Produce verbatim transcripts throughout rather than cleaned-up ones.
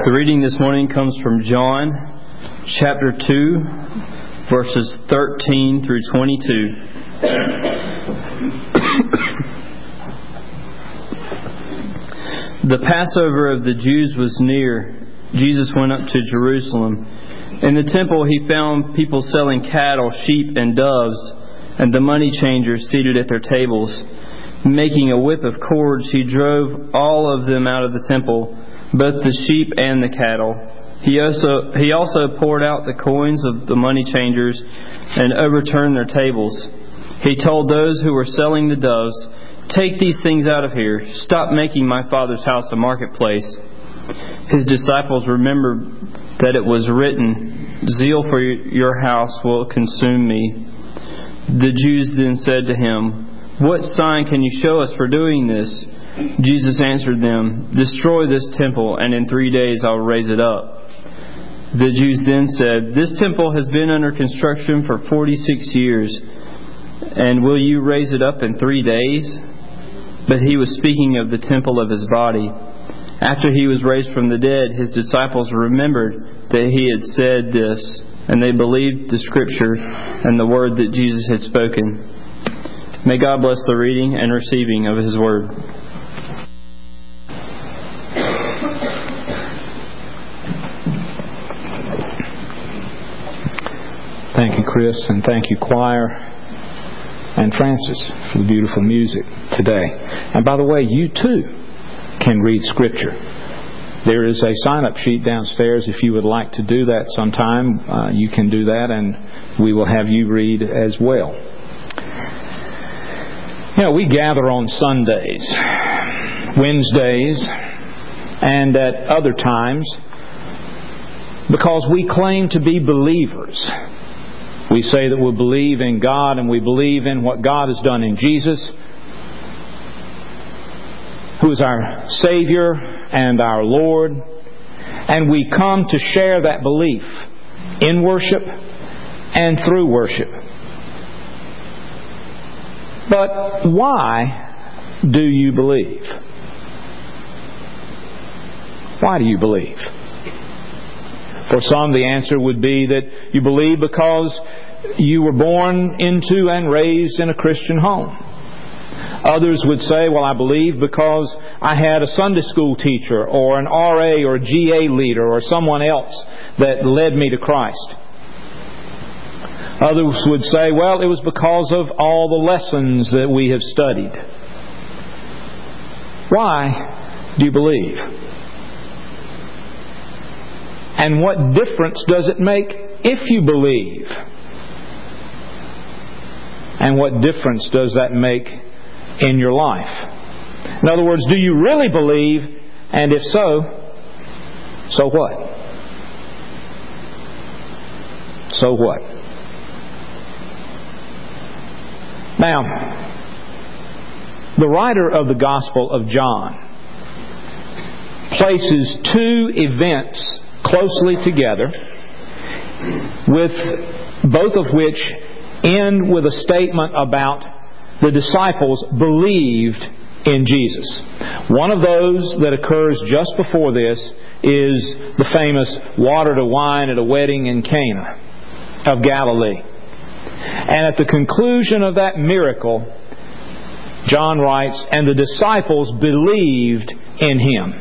The reading this morning comes from John chapter two, verses thirteen through twenty-two. The Passover of the Jews was near. Jesus went up to Jerusalem. In the temple he found people selling cattle, sheep, and doves, and the money changers seated at their tables. Making a whip of cords, he drove all of them out of the temple, both the sheep and the cattle. He also he also poured out the coins of the money changers and overturned their tables. He told those who were selling the doves, "Take these things out of here. Stop making my Father's house a marketplace." His disciples remembered that it was written, "Zeal for your house will consume me." The Jews then said to him, "What sign can you show us for doing this?" Jesus answered them, "Destroy this temple, and in three days I will raise it up." The Jews then said, "This temple has been under construction for forty-six years, and will you raise it up in three days?" But he was speaking of the temple of his body. After he was raised from the dead, his disciples remembered that he had said this, and they believed the Scripture and the word that Jesus had spoken. May God bless the reading and receiving of His Word. Thank you, Chris, and thank you, choir and Francis, for the beautiful music today. And by the way, you too can read Scripture. There is a sign-up sheet downstairs. If you would like to do that sometime, uh, you can do that, and we will have you read as well. You know, we gather on Sundays, Wednesdays, and at other times because we claim to be believers. We say that we believe in God and we believe in what God has done in Jesus, who is our Savior and our Lord. And we come to share that belief in worship and through worship. But why do you believe? Why do you believe? For some, the answer would be that you believe because you were born into and raised in a Christian home. Others would say, well, I believe because I had a Sunday school teacher or an R A or G A leader or someone else that led me to Christ. Others would say, well, it was because of all the lessons that we have studied. Why do you believe? And what difference does it make if you believe? And what difference does that make in your life? In other words, do you really believe? And if so, so what? So what? Now, the writer of the Gospel of John places two events closely together, with both of which end with a statement about the disciples believed in Jesus. One of those that occurs just before this is the famous water to wine at a wedding in Cana of Galilee. And at the conclusion of that miracle, John writes, and the disciples believed in Him.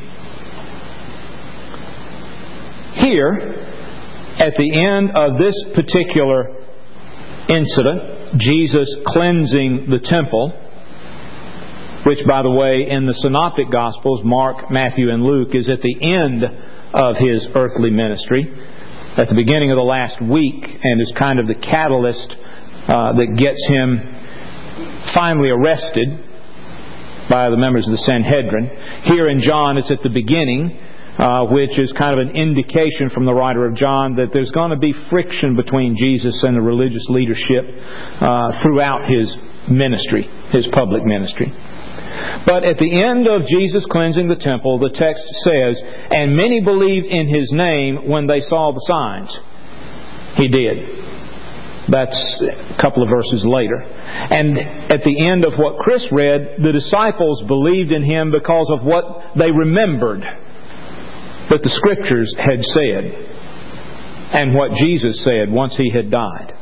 Here, at the end of this particular incident, Jesus cleansing the temple, which, by the way, in the Synoptic Gospels, Mark, Matthew, and Luke, is at the end of His earthly ministry, at the beginning of the last week, and is kind of the catalyst uh, that gets Him finally arrested by the members of the Sanhedrin. Here in John, it's at the beginning, Uh, which is kind of an indication from the writer of John that there's going to be friction between Jesus and the religious leadership uh, throughout His ministry, His public ministry. But at the end of Jesus cleansing the temple, the text says, and many believed in His name when they saw the signs He did. That's a couple of verses later. And at the end of what Chris read, the disciples believed in Him because of what they remembered. that the Scriptures had said and what Jesus said once He had died.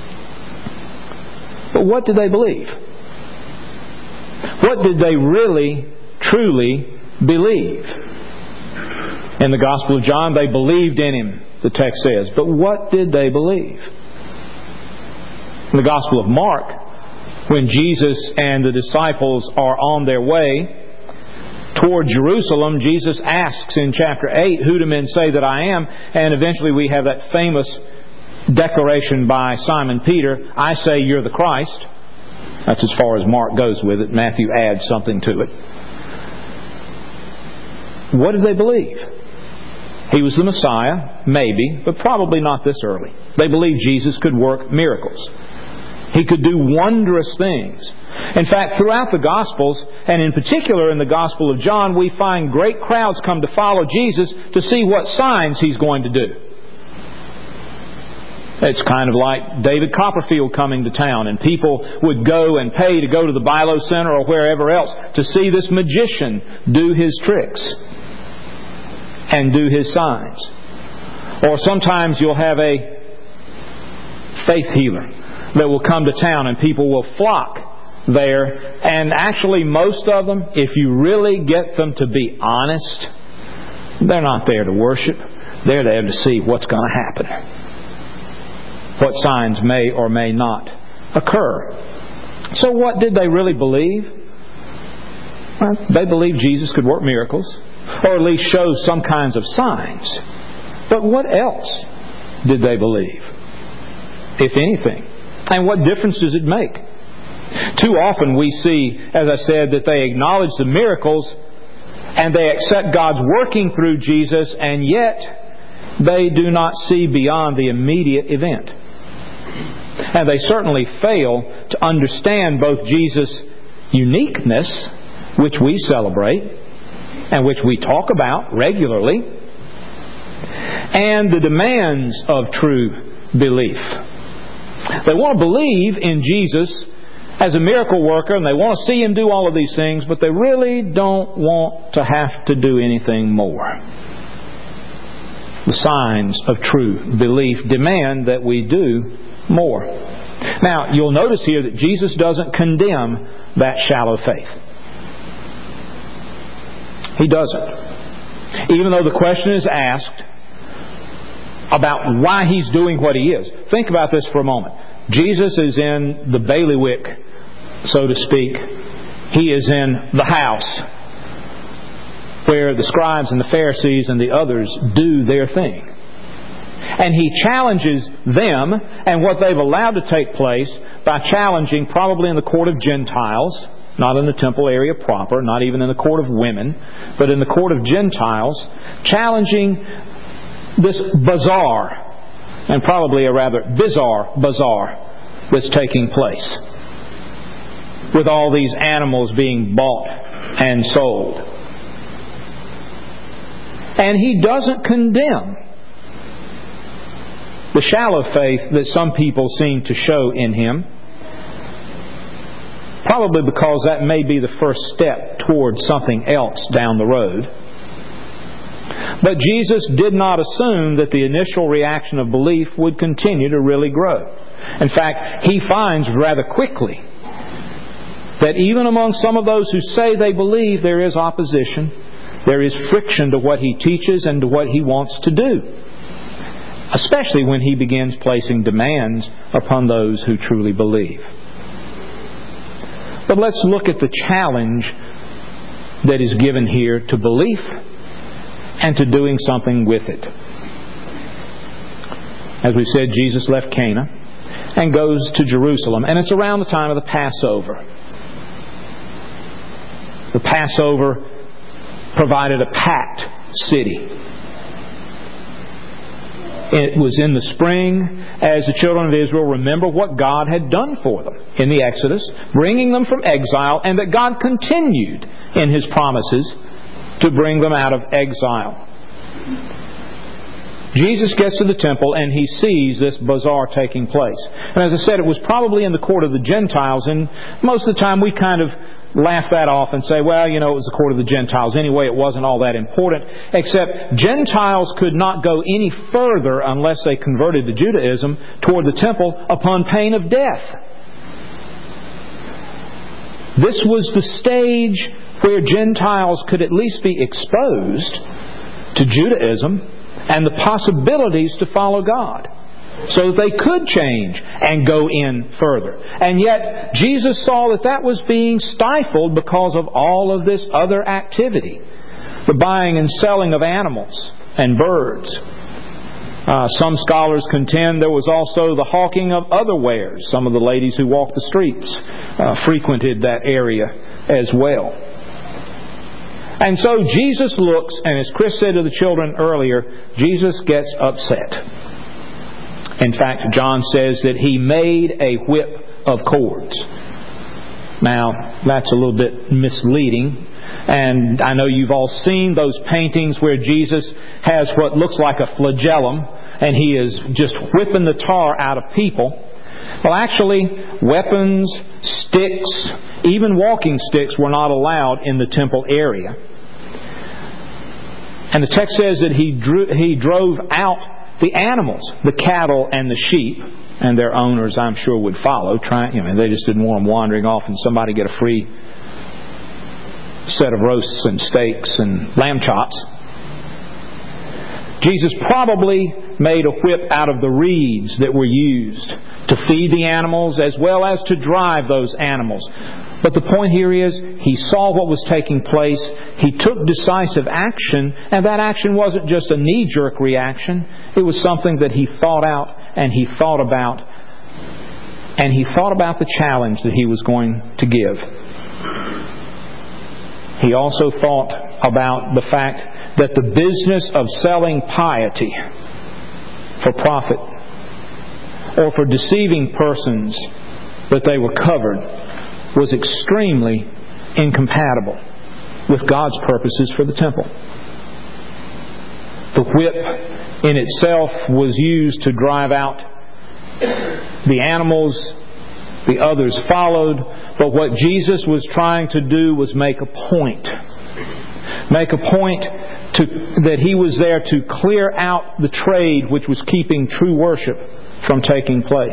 But what did they believe? What did they really, truly believe? In the Gospel of John, they believed in Him, the text says. But what did they believe? In the Gospel of Mark, when Jesus and the disciples are on their way toward Jerusalem, Jesus asks in chapter eight, "Who do men say that I am?" And eventually we have that famous declaration by Simon Peter, "I say you're the Christ." That's as far as Mark goes with it. Matthew adds something to it. What did they believe? He was the Messiah, maybe, but probably not this early. They believed Jesus could work miracles. He could do wondrous things. In fact, throughout the Gospels, and in particular in the Gospel of John, we find great crowds come to follow Jesus to see what signs He's going to do. It's kind of like David Copperfield coming to town, and people would go and pay to go to the Bilo Center or wherever else to see this magician do his tricks and do his signs. Or sometimes you'll have a faith healer that will come to town, and people will flock there. And actually, most of them, if you really get them to be honest, they're not there to worship. They're there to see what's going to happen. What signs may or may not occur. So what did they really believe? Well, they believed Jesus could work miracles, or at least show some kinds of signs. But what else did they believe, if anything? And what difference does it make? Too often we see, as I said, that they acknowledge the miracles and they accept God's working through Jesus, and yet they do not see beyond the immediate event. And they certainly fail to understand both Jesus' uniqueness, which we celebrate and which we talk about regularly, and the demands of true belief. They want to believe in Jesus as a miracle worker, and they want to see Him do all of these things, but they really don't want to have to do anything more. The signs of true belief demand that we do more. Now, you'll notice here that Jesus doesn't condemn that shallow faith. He doesn't. Even though the question is asked about why He's doing what He is. Think about this for a moment. Jesus is in the bailiwick, so to speak. He is in the house where the scribes and the Pharisees and the others do their thing. And He challenges them and what they've allowed to take place by challenging, probably in the court of Gentiles, not in the temple area proper, not even in the court of women, but in the court of Gentiles, challenging this bazaar, and probably a rather bizarre bazaar that's taking place, with all these animals being bought and sold. And He doesn't condemn the shallow faith that some people seem to show in Him, probably because that may be the first step towards something else down the road. But Jesus did not assume that the initial reaction of belief would continue to really grow. In fact, He finds rather quickly that even among some of those who say they believe, there is opposition, there is friction to what He teaches and to what He wants to do. Especially when He begins placing demands upon those who truly believe. But let's look at the challenge that is given here to belief and to doing something with it. As we said, Jesus left Cana and goes to Jerusalem, and it's around the time of the Passover. The Passover provided a packed city. It was in the spring as the children of Israel remember what God had done for them in the Exodus, bringing them from exile, and that God continued in His promises to bring them out of exile. Jesus gets to the temple and He sees this bazaar taking place. And as I said, it was probably in the court of the Gentiles, and most of the time we kind of laugh that off and say, well, you know, it was the court of the Gentiles. Anyway, it wasn't all that important. Except Gentiles could not go any further unless they converted to Judaism toward the temple upon pain of death. This was the stage where Gentiles could at least be exposed to Judaism and the possibilities to follow God, so that they could change and go in further. And yet, Jesus saw that that was being stifled because of all of this other activity. The buying and selling of animals and birds. Uh, some scholars contend there was also the hawking of other wares. Some of the ladies who walked the streets uh, frequented that area as well. And so Jesus looks, and as Chris said to the children earlier, Jesus gets upset. In fact, John says that He made a whip of cords. Now, that's a little bit misleading. And I know you've all seen those paintings where Jesus has what looks like a flagellum, and He is just whipping the tar out of people. Well, actually, weapons, sticks, even walking sticks were not allowed in the temple area. And the text says that He drew, He drove out the animals, the cattle and the sheep, and their owners, I'm sure, would follow. Try, you know, they just didn't want them wandering off and somebody get a free set of roasts and steaks and lamb chops. Jesus probably made a whip out of the reeds that were used to feed the animals as well as to drive those animals. But the point here is, He saw what was taking place. He took decisive action, and that action wasn't just a knee-jerk reaction. It was something that He thought out and He thought about. And He thought about the challenge that He was going to give. He also thought about the fact that the business of selling piety for profit or for deceiving persons that they were covered was extremely incompatible with God's purposes for the temple. The whip in itself was used to drive out the animals. The others followed. But what Jesus was trying to do was make a point. Make a point to, that He was there to clear out the trade which was keeping true worship from taking place.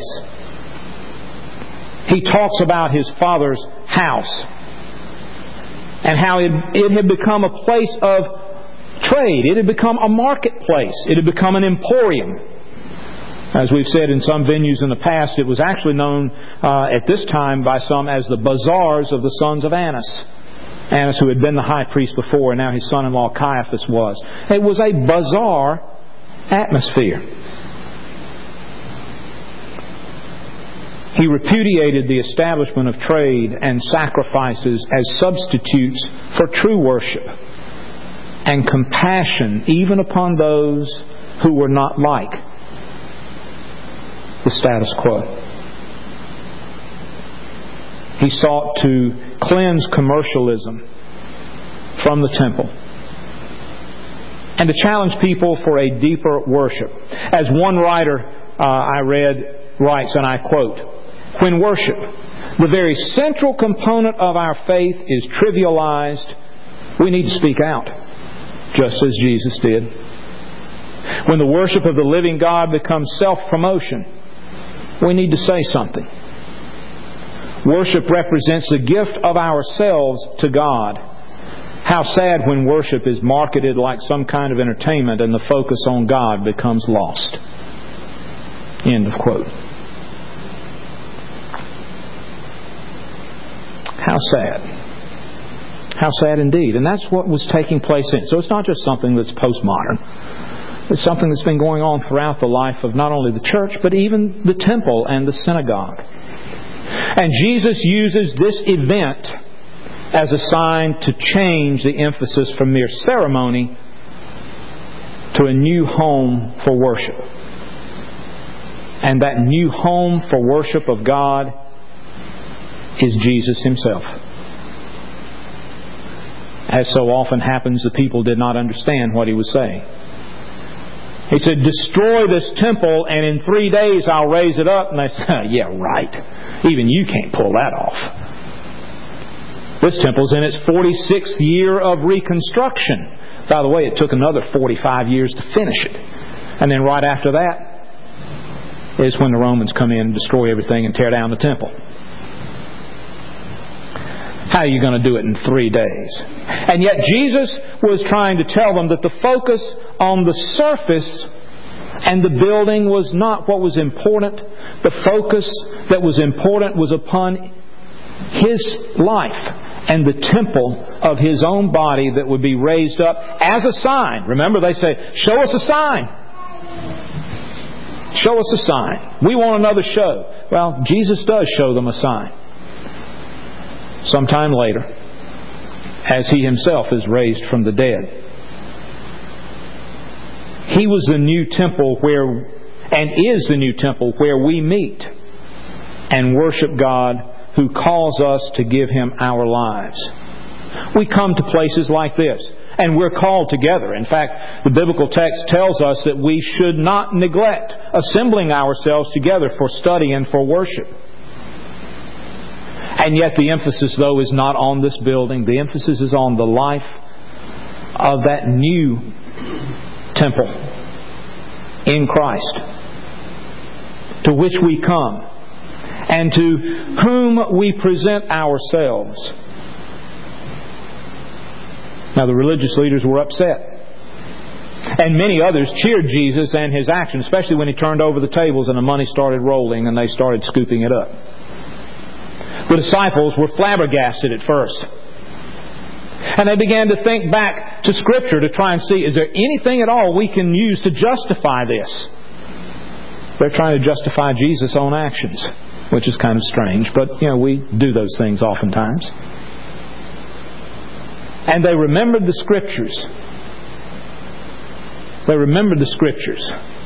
He talks about His Father's house and how it, it had become a place of trade. It had become a marketplace. It had become an emporium. As we've said in some venues in the past, it was actually known uh, at this time by some as the bazaars of the sons of Annas. Annas, who had been the high priest before, and now his son-in-law Caiaphas was. It was a bazaar atmosphere. He repudiated the establishment of trade and sacrifices as substitutes for true worship and compassion even upon those who were not like the status quo. He sought to cleanse commercialism from the temple and to challenge people for a deeper worship. As one writer uh, I read writes, and I quote, "When worship, the very central component of our faith, is trivialized, we need to speak out, just as Jesus did. When the worship of the living God becomes self-promotion, we need to say something. Worship represents the gift of ourselves to God. How sad when worship is marketed like some kind of entertainment and the focus on God becomes lost." End of quote. How sad. How sad indeed. And that's what was taking place in. So it's not just something that's postmodern. It's something that's been going on throughout the life of not only the church, but even the temple and the synagogue. And Jesus uses this event as a sign to change the emphasis from mere ceremony to a new home for worship. And that new home for worship of God is Jesus Himself. As so often happens, the people did not understand what He was saying. He said, "Destroy this temple and in three days I'll raise it up." And they said, "Yeah, right. Even you can't pull that off." This temple's in its forty-sixth year of reconstruction. By the way, it took another forty-five years to finish it. And then right after that is when the Romans come in and destroy everything and tear down the temple. How are you going to do it in three days? And yet Jesus was trying to tell them that the focus on the surface and the building was not what was important. The focus that was important was upon His life and the temple of His own body that would be raised up as a sign. Remember, they say, show us a sign. Show us a sign. We want another show. Well, Jesus does show them a sign. Sometime later, as He Himself is raised from the dead. He was the new temple where, and is the new temple where we meet and worship God who calls us to give Him our lives. We come to places like this, and we're called together. In fact, the biblical text tells us that we should not neglect assembling ourselves together for study and for worship. And yet the emphasis, though, is not on this building. The emphasis is on the life of that new temple in Christ, to which we come and to whom we present ourselves. Now, the religious leaders were upset. And many others cheered Jesus and His action, especially when He turned over the tables and the money started rolling and they started scooping it up. The disciples were flabbergasted at first. And they began to think back to Scripture to try and see, is there anything at all we can use to justify this? They're trying to justify Jesus' own actions, which is kind of strange, but, you know, we do those things oftentimes. And they remembered the Scriptures. They remembered the Scriptures.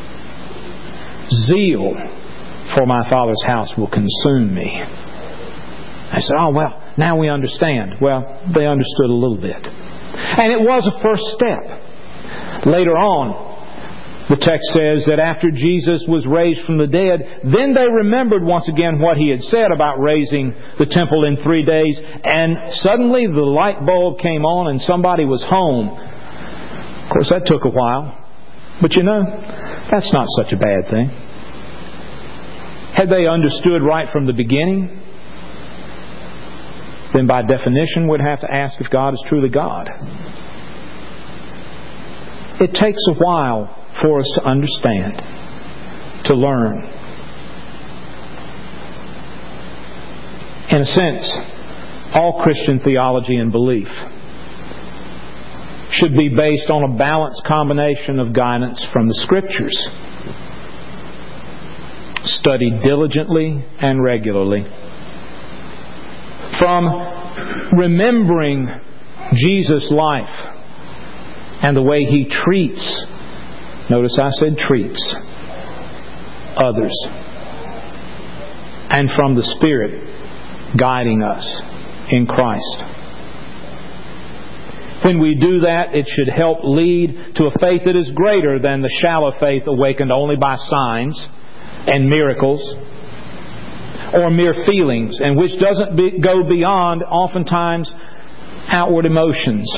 Zeal for my Father's house will consume me. I said, oh, well, now we understand. Well, they understood a little bit. And it was a first step. Later on, the text says that after Jesus was raised from the dead, then they remembered once again what He had said about raising the temple in three days. And suddenly the light bulb came on and somebody was home. Of course, that took a while. But you know, that's not such a bad thing. Had they understood right from the beginning, then by definition we'd have to ask if God is truly God. It takes a while for us to understand, to learn. In a sense, all Christian theology and belief should be based on a balanced combination of guidance from the Scriptures, studied diligently and regularly, from remembering Jesus' life and the way He treats, notice I said treats, others, and from the Spirit guiding us in Christ. When we do that, it should help lead to a faith that is greater than the shallow faith awakened only by signs and miracles or mere feelings, and which doesn't be, go beyond, oftentimes, outward emotions.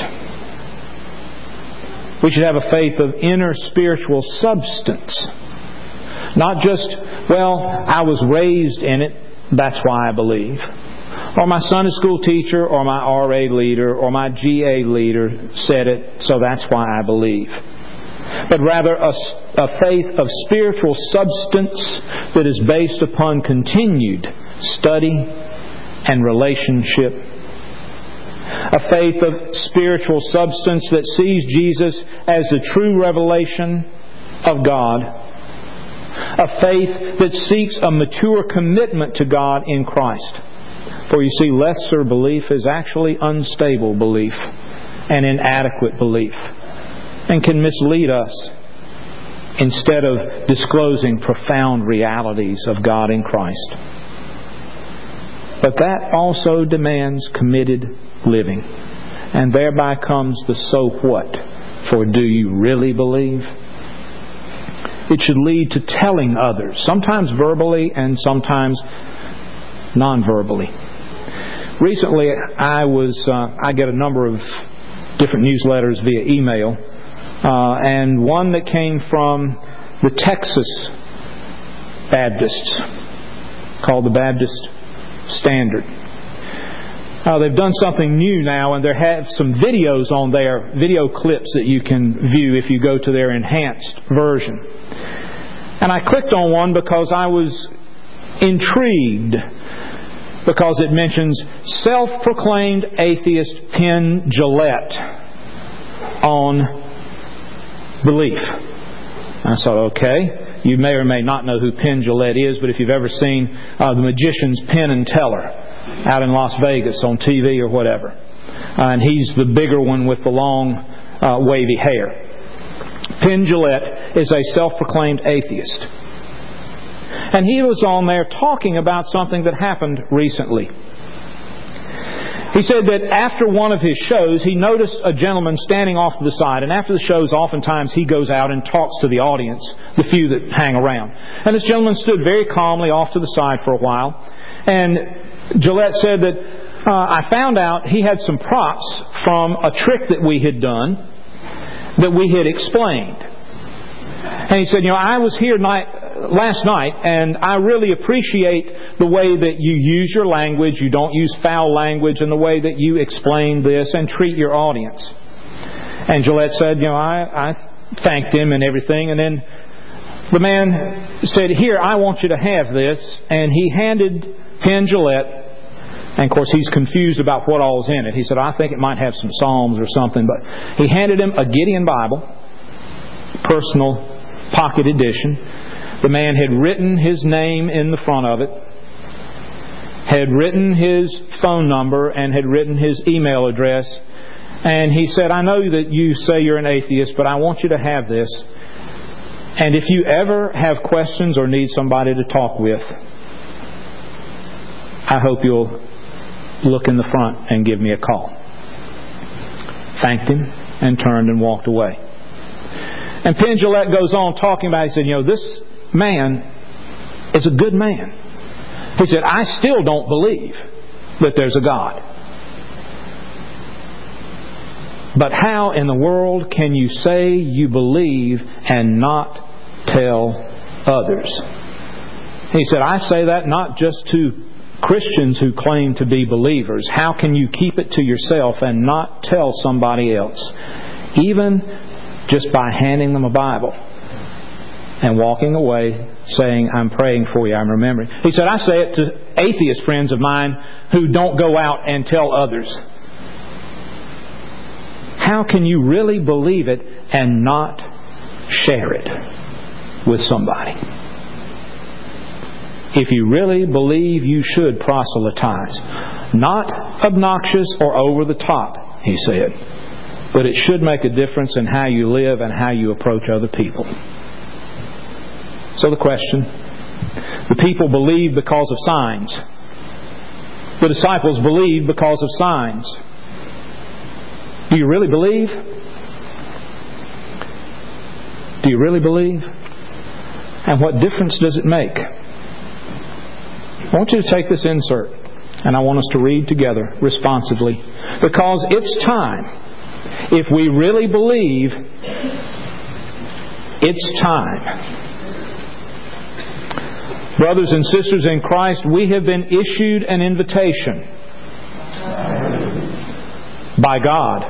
We should have a faith of inner spiritual substance. Not just, well, I was raised in it, that's why I believe. Or my Sunday school teacher, or my R A leader, or my G A leader said it, so that's why I believe. But rather a, a faith of spiritual substance that is based upon continued study and relationship. A faith of spiritual substance that sees Jesus as the true revelation of God. A faith that seeks a mature commitment to God in Christ. For you see, lesser belief is actually unstable belief and inadequate belief, and can mislead us instead of disclosing profound realities of God in Christ. But that also demands committed living. And thereby comes the so what. For do you really believe? It should lead to telling others, sometimes verbally and sometimes non-verbally. Recently, I was uh, I get a number of different newsletters via email, uh, and one that came from the Texas Baptists, called the Baptist Standard. Uh, they've done something new now, and they have some videos on there, video clips that you can view if you go to their enhanced version. And I clicked on one because I was intrigued, because it mentions self-proclaimed atheist Penn Jillette on belief. I thought, okay, you may or may not know who Penn Jillette is, but if you've ever seen uh, the magicians Penn and Teller out in Las Vegas on T V or whatever, uh, and he's the bigger one with the long, uh, wavy hair. Penn Jillette is a self-proclaimed atheist. And he was on there talking about something that happened recently. He said that after one of his shows, he noticed a gentleman standing off to the side. And after the shows, oftentimes he goes out and talks to the audience, the few that hang around. And this gentleman stood very calmly off to the side for a while. And Jillette said that uh, I found out he had some props from a trick that we had done that we had explained. And he said, you know, I was here night, last night, and I really appreciate the way that you use your language, you don't use foul language, and the way that you explain this and treat your audience. And Jillette said, you know, I, I thanked him and everything, and then the man said, here, I want you to have this, and he handed Penn Jillette, and of course he's confused about what all's in it. He said, I think it might have some Psalms or something, but he handed him a Gideon Bible, personal pocket edition. The man had written his name in the front of it, had written his phone number, and had written his email address. And he said, I know that you say you're an atheist, but I want you to have this. And if you ever have questions or need somebody to talk with, I hope you'll look in the front and give me a call. Thanked him and turned and walked away. And Penn Jillette goes on talking about it. He said, you know, this man is a good man. He said, I still don't believe that there's a God. But how in the world can you say you believe and not tell others? He said, I say that not just to Christians who claim to be believers. How can you keep it to yourself and not tell somebody else? Even just by handing them a Bible and walking away saying, I'm praying for you, I'm remembering. He said, I say it to atheist friends of mine who don't go out and tell others. How can you really believe it and not share it with somebody? If you really believe, you should proselytize. Not obnoxious or over the top, he said. But it should make a difference in how you live and how you approach other people. So the question, the people believed because of signs. The disciples believed because of signs. Do you really believe? Do you really believe? And what difference does it make? I want you to take this insert, and I want us to read together responsively, because it's time. If we really believe, it's time. Brothers and sisters in Christ, we have been issued an invitation by God.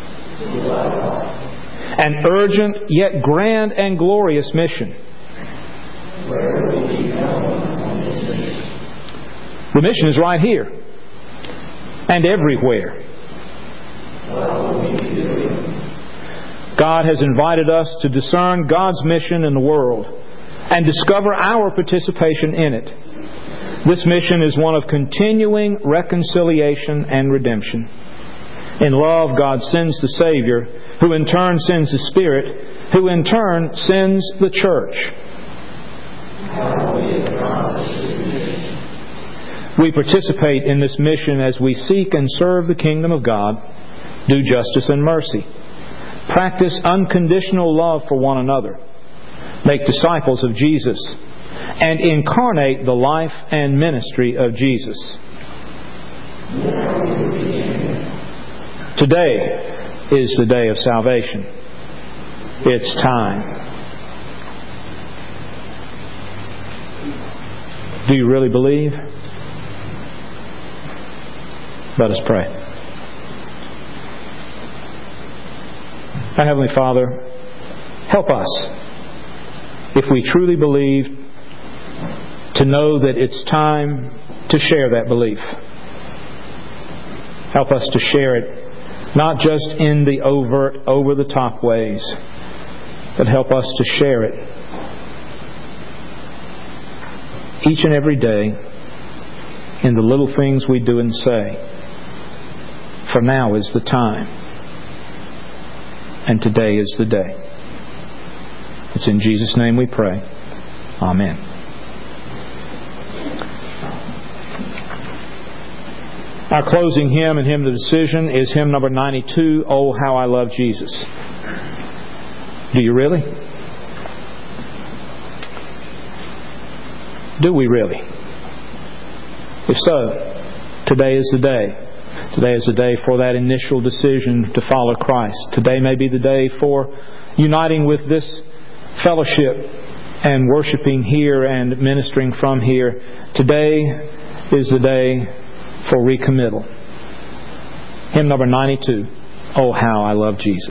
An urgent yet grand and glorious mission. The mission is right here and everywhere. God has invited us to discern God's mission in the world and discover our participation in it. This mission is one of continuing reconciliation and redemption. In love, God sends the Savior, who in turn sends the Spirit, who in turn sends the church. We participate in this mission as we seek and serve the kingdom of God, do justice and mercy, practice unconditional love for one another, make disciples of Jesus, and incarnate the life and ministry of Jesus. Today is the day of salvation. It's time. Do you really believe? Let us pray. Our Heavenly Father, help us, if we truly believe, to know that it's time to share that belief. Help us to share it, not just in the overt, over-the-top ways, but help us to share it each and every day in the little things we do and say. For now is the time, and today is the day. It's in Jesus' name we pray. Amen. Our closing hymn and hymn of decision is hymn number ninety-two, Oh, How I Love Jesus. Do you really? Do we really? If so, today is the day. Today is the day for that initial decision to follow Christ. Today may be the day for uniting with this fellowship and worshiping here and ministering from here. Today is the day for recommittal. Hymn number ninety-two, Oh, How I Love Jesus.